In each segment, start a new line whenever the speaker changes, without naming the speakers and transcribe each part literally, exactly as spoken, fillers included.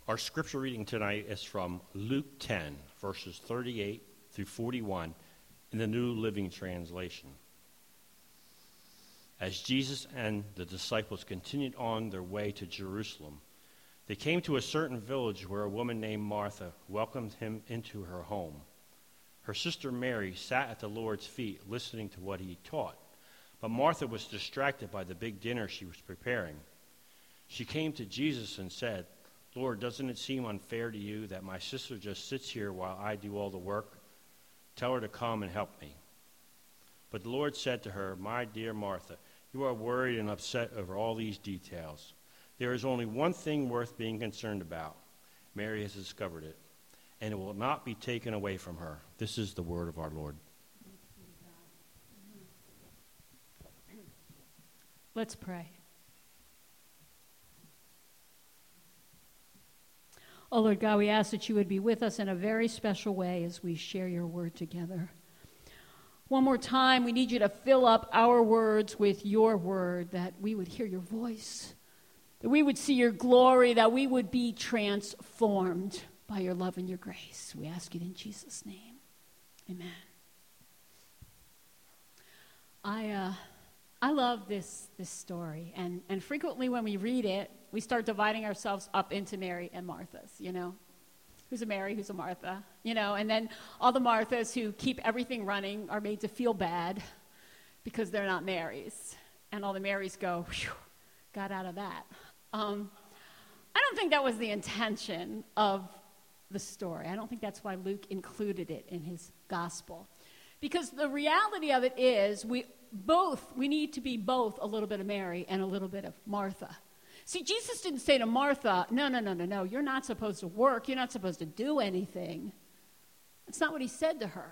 Our scripture reading tonight is from Luke ten, verses thirty-eight through forty-one in the New Living Translation. As Jesus and the disciples continued on their way to Jerusalem, they came to a certain village where a woman named Martha welcomed him into her home. Her sister Mary sat at the Lord's feet listening to what he taught, but Martha was distracted by the big dinner she was preparing. She came to Jesus and said, "Lord, doesn't it seem unfair to you that my sister just sits here while I do all the work? Tell her to come and help me." But the Lord said to her, "My dear Martha, you are worried and upset over all these details. There is only one thing worth being concerned about. Mary has discovered it, and it will not be taken away from her." This is the word of our Lord.
Let's pray. Oh, Lord God, we ask that you would be with us in a very special way as we share your word together. One more time, we need you to fill up our words with your word, that we would hear your voice, that we would see your glory, that we would be transformed by your love and your grace. We ask it in Jesus' name. Amen. I uh, I love this this story, and, and frequently when we read it, we start dividing ourselves up into Mary and Marthas, you know. Who's a Mary, who's a Martha, you know. And then all the Marthas who keep everything running are made to feel bad because they're not Marys. And all the Marys go, "Phew, got out of that." Um, I don't think that was the intention of the story. I don't think that's why Luke included it in his gospel. Because the reality of it is we both, we need to be both a little bit of Mary and a little bit of Martha. See, Jesus didn't say to Martha, no, no, no, no, no, you're not supposed to work. You're not supposed to do anything. That's not what he said to her.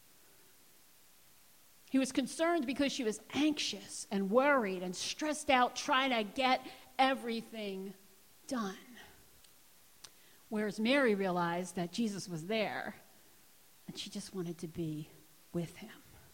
He was concerned because she was anxious and worried and stressed out trying to get everything done. Whereas Mary realized that Jesus was there and she just wanted to be with him.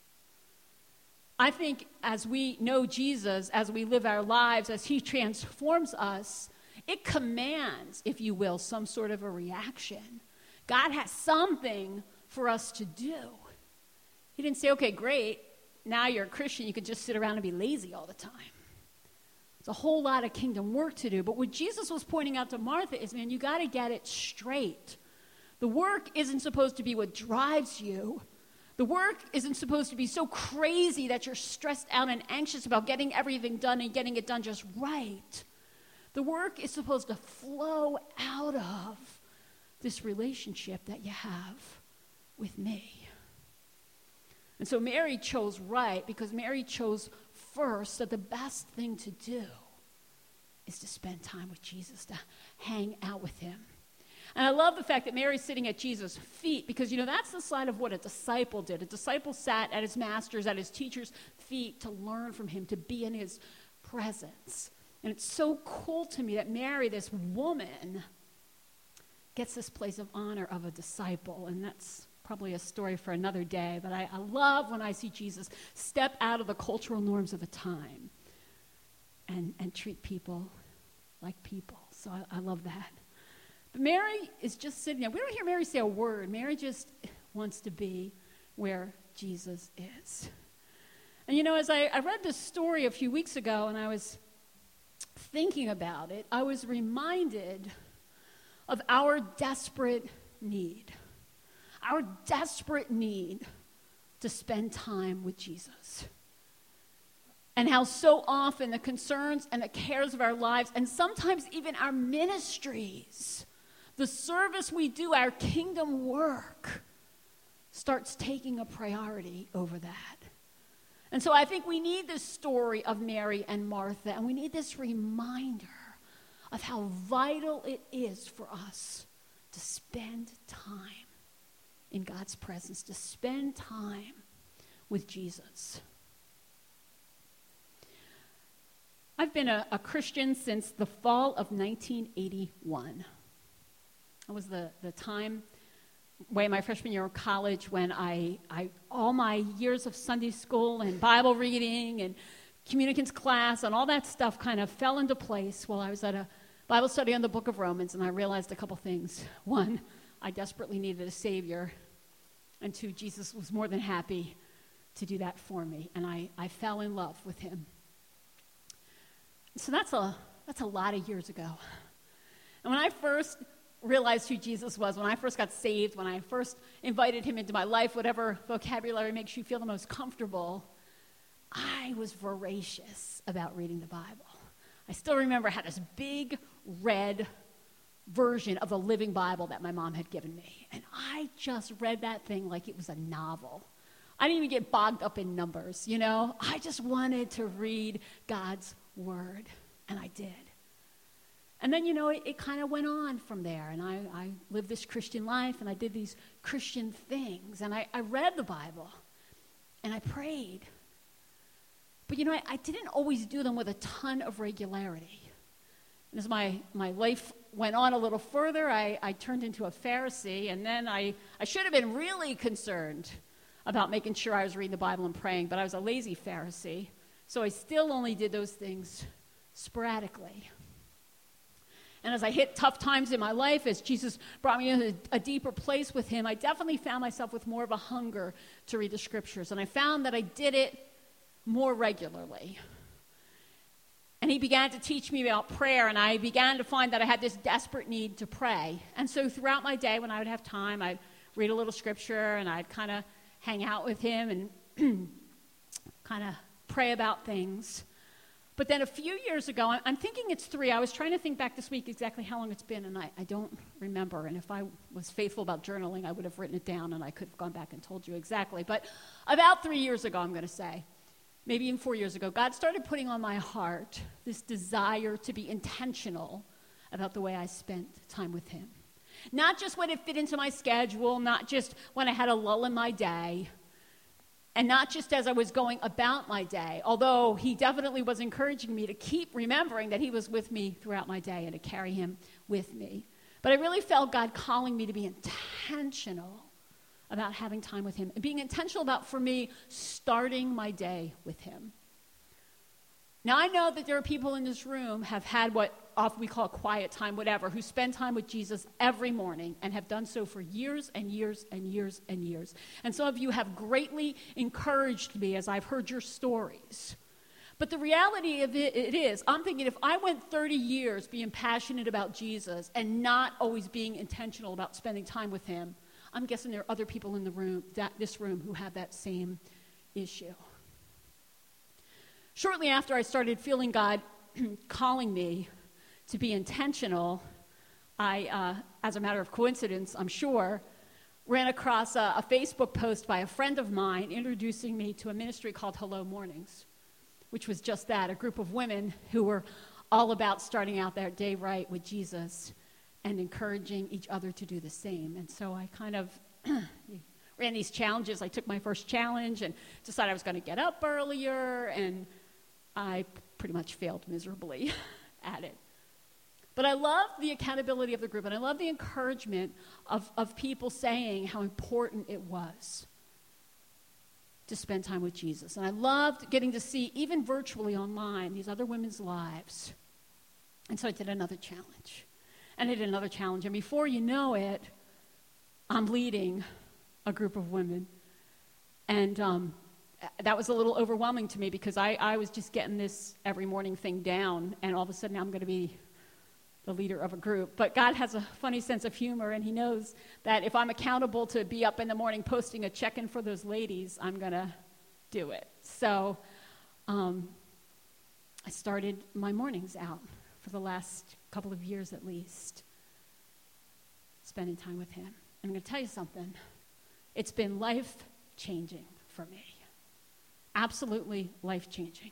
I think as we know Jesus, as we live our lives, as he transforms us, it commands, if you will, some sort of a reaction. God has something for us to do. He didn't say, okay, great, now you're a Christian, you can just sit around and be lazy all the time. It's a whole lot of kingdom work to do. But what Jesus was pointing out to Martha is, man, you got to get it straight. The work isn't supposed to be what drives you. The work isn't supposed to be so crazy that you're stressed out and anxious about getting everything done and getting it done just right. The work is supposed to flow out of this relationship that you have with me. And so Mary chose right because Mary chose first that the best thing to do is to spend time with Jesus, to hang out with him. And I love the fact that Mary's sitting at Jesus' feet because, you know, that's the sign of what a disciple did. A disciple sat at his master's, at his teacher's feet to learn from him, to be in his presence. And it's so cool to me that Mary, this woman, gets this place of honor of a disciple. And that's probably a story for another day. But I, I love when I see Jesus step out of the cultural norms of the time and, and treat people like people. So I, I love that. But Mary is just sitting there. We don't hear Mary say a word. Mary just wants to be where Jesus is. And you know, as I, I read this story a few weeks ago and I was thinking about it, I was reminded of our desperate need. Our desperate need to spend time with Jesus. And how so often the concerns and the cares of our lives, and sometimes even our ministries, the service we do, our kingdom work, starts taking a priority over that. And so I think we need this story of Mary and Martha, and we need this reminder of how vital it is for us to spend time in God's presence, to spend time with Jesus. I've been a, a Christian since the fall of nineteen eighty-one. It was the, the time, way my freshman year of college, when I, I all my years of Sunday school and Bible reading and communicants class and all that stuff kind of fell into place while I was at a, Bible study on the book of Romans, and I realized a couple things. One, I desperately needed a Savior. And two, Jesus was more than happy to do that for me. And I, I fell in love with him. So that's a, that's a lot of years ago. And when I first realized who Jesus was, when I first got saved, when I first invited him into my life, whatever vocabulary makes you feel the most comfortable, I was voracious about reading the Bible. I still remember I had this big red version of the Living Bible that my mom had given me. And I just read that thing like it was a novel. I didn't even get bogged up in numbers, you know? I just wanted to read God's word, and I did. And then, you know, it, it kind of went on from there, and I, I lived this Christian life, and I did these Christian things, and I, I read the Bible, and I prayed. But, you know, I, I didn't always do them with a ton of regularity. And as my, my life went on a little further, I, I turned into a Pharisee, and then I, I should have been really concerned about making sure I was reading the Bible and praying, but I was a lazy Pharisee, so I still only did those things sporadically. And as I hit tough times in my life, as Jesus brought me into a deeper place with him, I definitely found myself with more of a hunger to read the scriptures, and I found that I did it more regularly. And he began to teach me about prayer, and I began to find that I had this desperate need to pray. And so throughout my day, when I would have time, I'd read a little scripture, and I'd kind of hang out with him and kind of pray about things. But then a few years ago, I'm thinking it's three. I was trying to think back this week exactly how long it's been, and I, I don't remember. And if I was faithful about journaling, I would have written it down, and I could have gone back and told you exactly. But about three years ago, I'm going to say, maybe even four years ago, God started putting on my heart this desire to be intentional about the way I spent time with him. Not just when it fit into my schedule, not just when I had a lull in my day, and not just as I was going about my day, although he definitely was encouraging me to keep remembering that he was with me throughout my day and to carry him with me. But I really felt God calling me to be intentional about having time with him, and being intentional about, for me, starting my day with him. Now, I know that there are people in this room have had what often we call quiet time, whatever, who spend time with Jesus every morning and have done so for years and years and years and years. And some of you have greatly encouraged me as I've heard your stories. But the reality of it, it is, I'm thinking if I went thirty years being passionate about Jesus and not always being intentional about spending time with him, I'm guessing there are other people in the room, that, this room, who have that same issue. Shortly after I started feeling God calling me to be intentional, I, uh, as a matter of coincidence, I'm sure, ran across a, a Facebook post by a friend of mine introducing me to a ministry called Hello Mornings, which was just that, a group of women who were all about starting out their day right with Jesus and encouraging each other to do the same. And so I kind of ran these challenges. I took my first challenge and decided I was going to get up earlier, and I pretty much failed miserably at it. But I love the accountability of the group, and I love the encouragement of, of people saying how important it was to spend time with Jesus. And I loved getting to see, even virtually online, these other women's lives. And so I did another challenge. And I did another challenge. And before you know it, I'm leading a group of women. And um, that was a little overwhelming to me because I, I was just getting this every morning thing down. And all of a sudden, I'm going to be the leader of a group. But God has a funny sense of humor, and he knows that if I'm accountable to be up in the morning posting a check-in for those ladies, I'm going to do it. So um, I started my mornings out for the last couple of years at least, spending time with him. And I'm going to tell you something. It's been life-changing for me. Absolutely life-changing.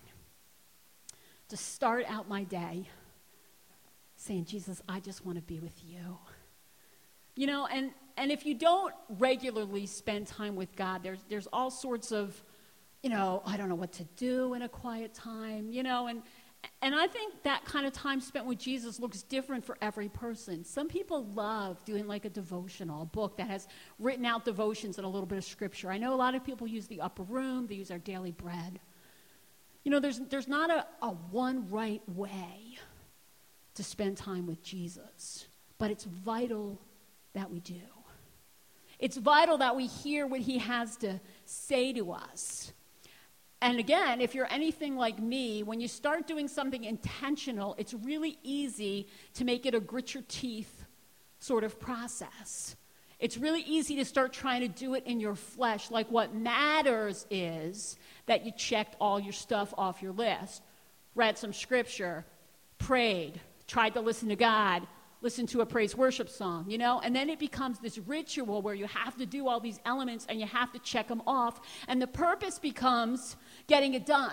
To start out my day saying, Jesus, I just want to be with you. You know, and, and if you don't regularly spend time with God, there's there's all sorts of, you know, I don't know what to do in a quiet time, you know, and And I think that kind of time spent with Jesus looks different for every person. Some people love doing like a devotional, a book that has written out devotions and a little bit of scripture. I know a lot of people use the upper room. They use our daily bread. You know, there's there's not a, a one right way to spend time with Jesus. But it's vital that we do. It's vital that we hear what he has to say to us. And again, if you're anything like me, when you start doing something intentional, it's really easy to make it a grit your teeth sort of process. It's really easy to start trying to do it in your flesh, like what matters is that you checked all your stuff off your list, read some scripture, prayed, tried to listen to God, listened to a praise worship song, you know? And then it becomes this ritual where you have to do all these elements and you have to check them off, and the purpose becomes getting it done.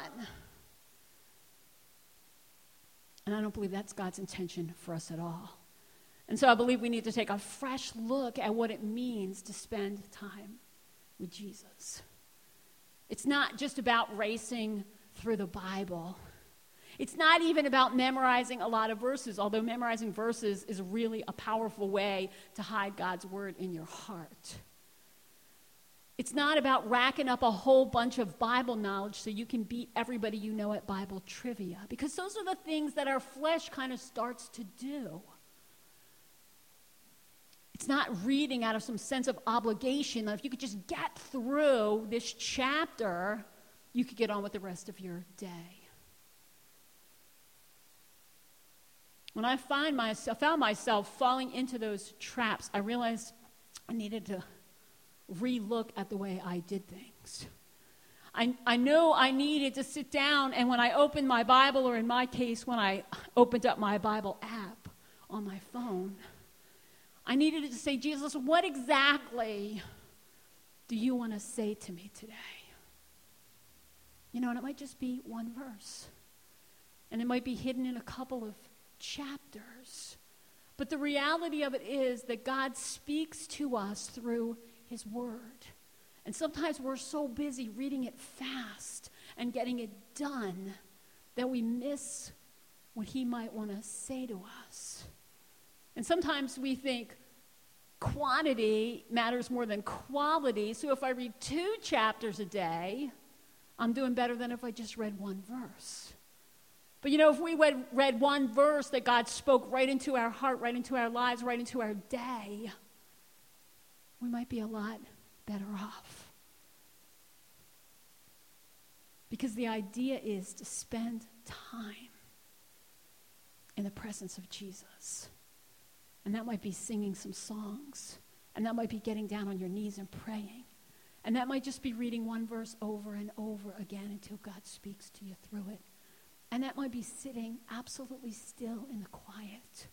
And I don't believe that's God's intention for us at all. And so I believe we need to take a fresh look at what it means to spend time with Jesus. It's not just about racing through the Bible. It's not even about memorizing a lot of verses, although memorizing verses is really a powerful way to hide God's word in your heart. It's not about racking up a whole bunch of Bible knowledge so you can beat everybody you know at Bible trivia, because those are the things that our flesh kind of starts to do. It's not reading out of some sense of obligation that if you could just get through this chapter, you could get on with the rest of your day. When I find myself, found myself falling into those traps, I realized I needed to re-look at the way I did things. I, I know I needed to sit down, and when I opened my Bible, or in my case, when I opened up my Bible app on my phone, I needed to say, Jesus, what exactly do you want to say to me today? You know, and it might just be one verse. And it might be hidden in a couple of chapters. But the reality of it is that God speaks to us through his word. And sometimes we're so busy reading it fast and getting it done that we miss what he might want to say to us. And sometimes we think quantity matters more than quality. So if I read two chapters a day, I'm doing better than if I just read one verse. But you know, if we read, read one verse that God spoke right into our heart, right into our lives, right into our day, we might be a lot better off. Because the idea is to spend time in the presence of Jesus. And that might be singing some songs. And that might be getting down on your knees and praying. And that might just be reading one verse over and over again until God speaks to you through it. And that might be sitting absolutely still in the quiet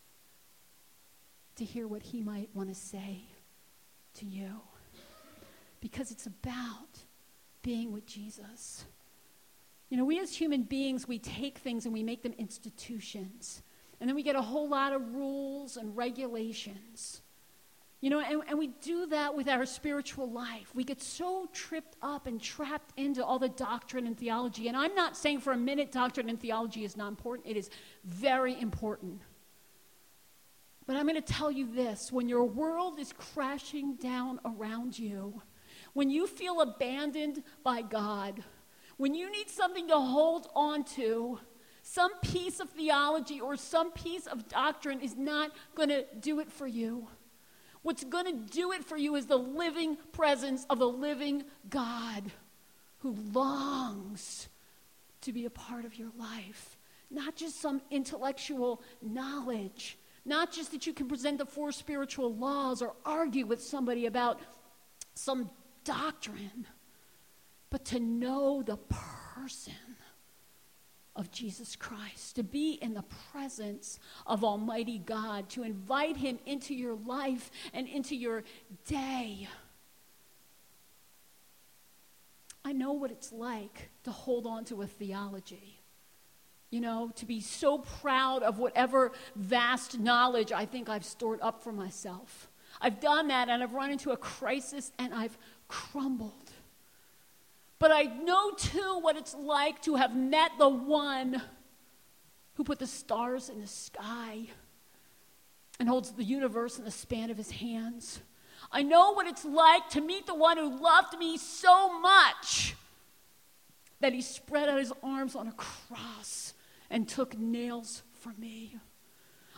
to hear what he might want to say to you. Because it's about being with Jesus. You know, we as human beings, we take things and we make them institutions. And then we get a whole lot of rules and regulations. You know, and, and we do that with our spiritual life. We get so tripped up and trapped into all the doctrine and theology. And I'm not saying for a minute doctrine and theology is not important. It is very important. But I'm going to tell you this. When your world is crashing down around you, when you feel abandoned by God, when you need something to hold on to, some piece of theology or some piece of doctrine is not going to do it for you. What's going to do it for you is the living presence of the living God who longs to be a part of your life. Not just some intellectual knowledge. Not just that you can present the four spiritual laws or argue with somebody about some doctrine, but to know the person of Jesus Christ, to be in the presence of Almighty God, to invite him into your life and into your day. I know what it's like to hold on to a theology. You know, to be so proud of whatever vast knowledge I think I've stored up for myself. I've done that and I've run into a crisis and I've crumbled. But I know, too, what it's like to have met the one who put the stars in the sky and holds the universe in the span of his hands. I know what it's like to meet the one who loved me so much that he spread out his arms on a cross and took nails for me.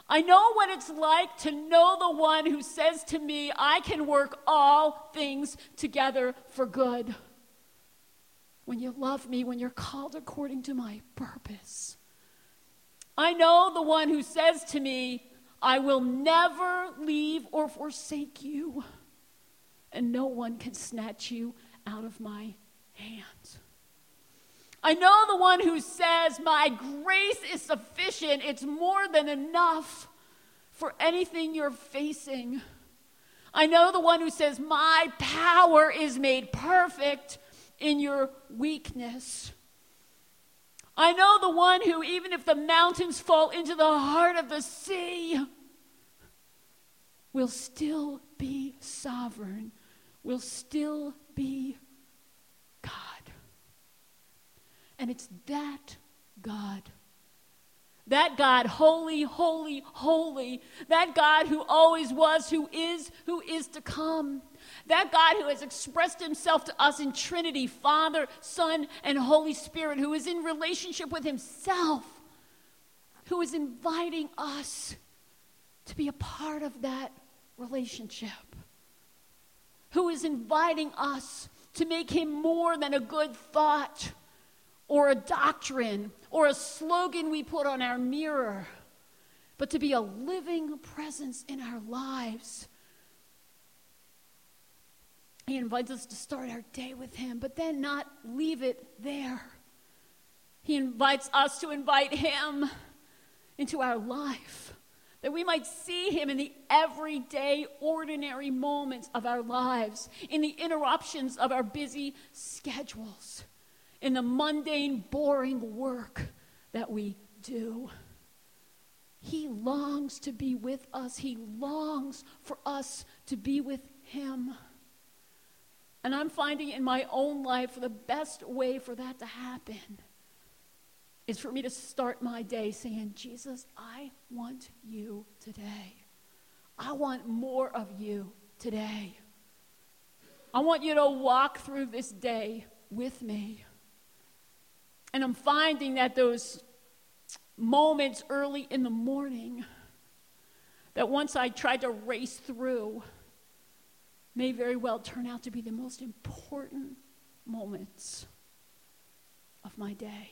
I know what it's like to know the one who says to me, I can work all things together for good. When you love me, when you're called according to my purpose. I know the one who says to me, I will never leave or forsake you, and no one can snatch you out of my hands. I know the one who says, my grace is sufficient, it's more than enough for anything you're facing. I know the one who says, my power is made perfect in your weakness. I know the one who, even if the mountains fall into the heart of the sea, will still be sovereign, will still be God. And it's that God, that God, holy, holy, holy, that God who always was, who is, who is to come, that God who has expressed himself to us in Trinity, Father, Son, and Holy Spirit, who is in relationship with himself, who is inviting us to be a part of that relationship, who is inviting us to make him more than a good thought or a doctrine or a slogan we put on our mirror, but to be a living presence in our lives. He invites us to start our day with him, but then not leave it there. He invites us to invite him into our life, that we might see him in the everyday, ordinary moments of our lives, in the interruptions of our busy schedules, in the mundane, boring work that we do. He longs to be with us. He longs for us to be with him. And I'm finding in my own life the best way for that to happen is for me to start my day saying, Jesus, I want you today. I want more of you today. I want you to walk through this day with me. And I'm finding that those moments early in the morning, that once I tried to race through, may very well turn out to be the most important moments of my day.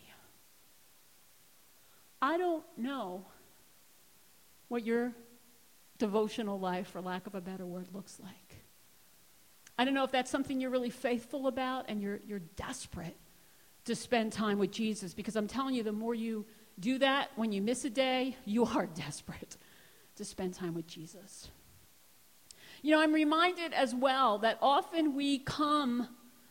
I don't know what your devotional life, for lack of a better word, looks like. I don't know if that's something you're really faithful about and you're you're desperate to spend time with Jesus, because I'm telling you, the more you do that, when you miss a day, you are desperate to spend time with Jesus. You know, I'm reminded as well that often we come,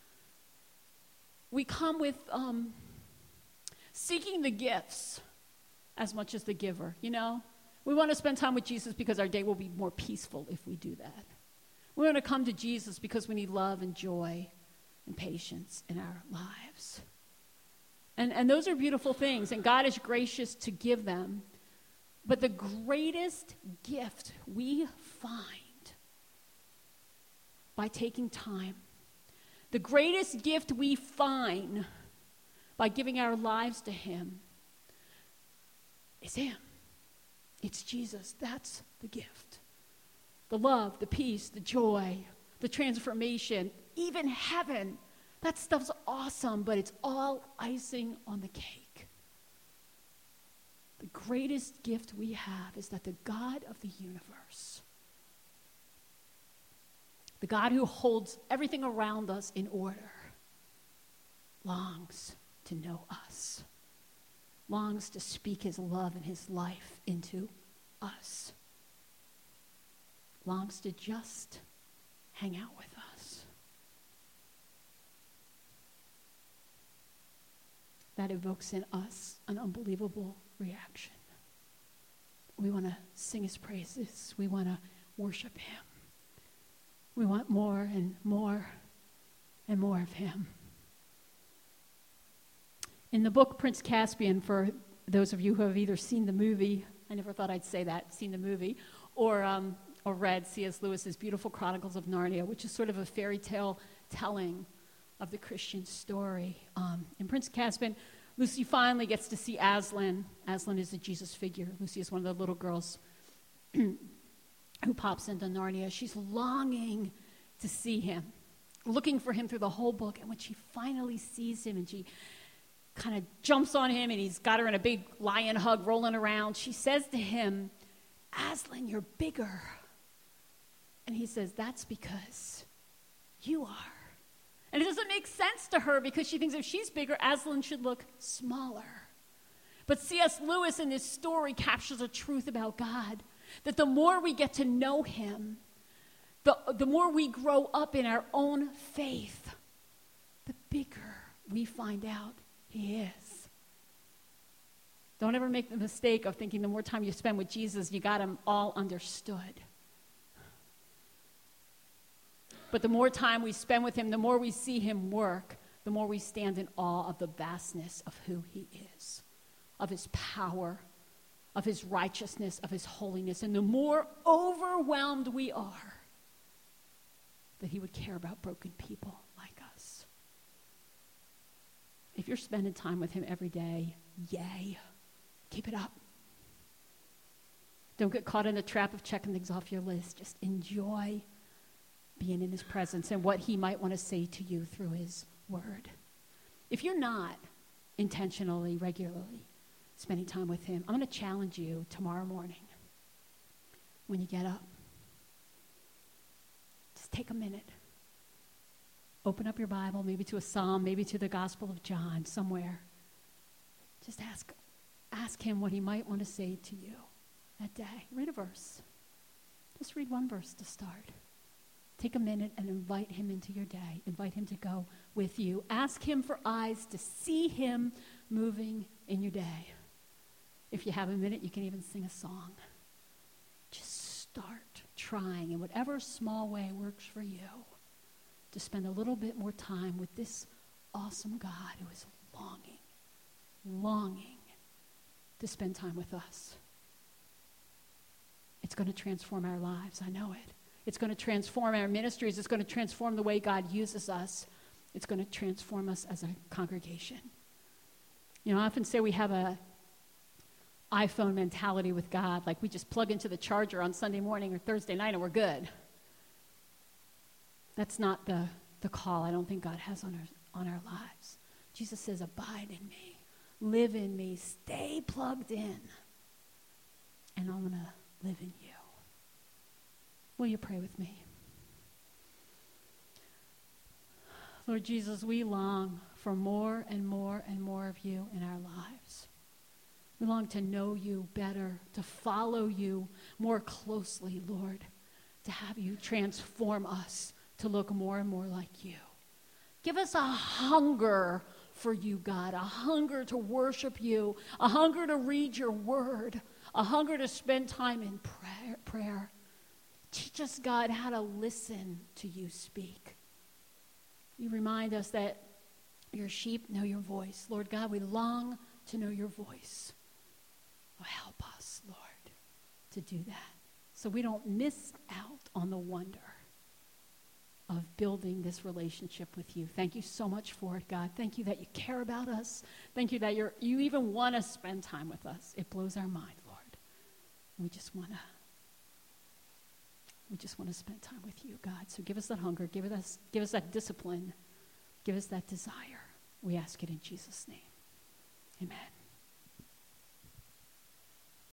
we come with um, seeking the gifts as much as the giver, you know? We want to spend time with Jesus because our day will be more peaceful if we do that. We want to come to Jesus because we need love and joy and patience in our lives. And, and those are beautiful things, and God is gracious to give them. But the greatest gift we find by taking time, the greatest gift we find by giving our lives to him is him. It's Jesus. That's the gift. The love, the peace, the joy, the transformation, even heaven. That stuff's awesome, but it's all icing on the cake. The greatest gift we have is that the God of the universe, the God who holds everything around us in order, longs to know us, longs to speak his love and his life into us, longs to just hang out with us. That evokes in us an unbelievable reaction. We want to sing his praises. We want to worship him. We want more and more and more of him. In the book Prince Caspian, for those of you who have either seen the movie, I never thought I'd say that, seen the movie, or um, or read C S Lewis's beautiful Chronicles of Narnia, which is sort of a fairy tale telling of the Christian story. Um, in Prince Caspian, Lucy finally gets to see Aslan. Aslan is a Jesus figure. Lucy is one of the little girls who pops into Narnia. She's longing to see him, looking for him through the whole book. And when she finally sees him and she kind of jumps on him and he's got her in a big lion hug rolling around, she says to him, Aslan, you're bigger. And he says, that's because you are. And it doesn't make sense to her because she thinks if she's bigger, Aslan should look smaller. But C S Lewis in this story captures a truth about God, that the more we get to know him, the, the more we grow up in our own faith, the bigger we find out he is. Don't ever make the mistake of thinking the more time you spend with Jesus, you got him all understood. But the more time we spend with him, the more we see him work, the more we stand in awe of the vastness of who he is, of his power, of his righteousness, of his holiness. And the more overwhelmed we are that he would care about broken people like us. If you're spending time with him every day, yay, keep it up. Don't get caught in the trap of checking things off your list. Just enjoy being in his presence and what he might want to say to you through his word. If you're not intentionally, regularly spending time with him, I'm going to challenge you tomorrow morning when you get up. Just take a minute. Open up your Bible, maybe to a psalm, maybe to the Gospel of John, somewhere. Just ask, ask him what he might want to say to you that day. Read a verse. Just read one verse to start. Take a minute and invite him into your day. Invite him to go with you. Ask him for eyes to see him moving in your day. If you have a minute, you can even sing a song. Just start trying in whatever small way works for you to spend a little bit more time with this awesome God who is longing, longing to spend time with us. It's going to transform our lives. I know it. It's going to transform our ministries. It's going to transform the way God uses us. It's going to transform us as a congregation. You know, I often say we have a iPhone mentality with God, like we just plug into the charger on Sunday morning or Thursday night and we're good. That's not the, the call I don't think God has on our, on our lives. Jesus says, abide in me, live in me, stay plugged in, and I'm going to live in you. Will you pray with me? Lord Jesus, we long for more and more and more of you in our lives. We long to know you better, to follow you more closely, Lord, to have you transform us to look more and more like you. Give us a hunger for you, God, a hunger to worship you, a hunger to read your word, a hunger to spend time in prayer. prayer. Teach us, God, how to listen to you speak. You remind us that your sheep know your voice. Lord God, we long to know your voice. Oh, help us, Lord, to do that so we don't miss out on the wonder of building this relationship with you. Thank you so much for it, God. Thank you that you care about us. Thank you that you're, you even want to spend time with us. It blows our mind, Lord. We just want to We just want to spend time with you, God. So give us that hunger. Give us, give us that discipline. Give us that desire. We ask it in Jesus' name. Amen.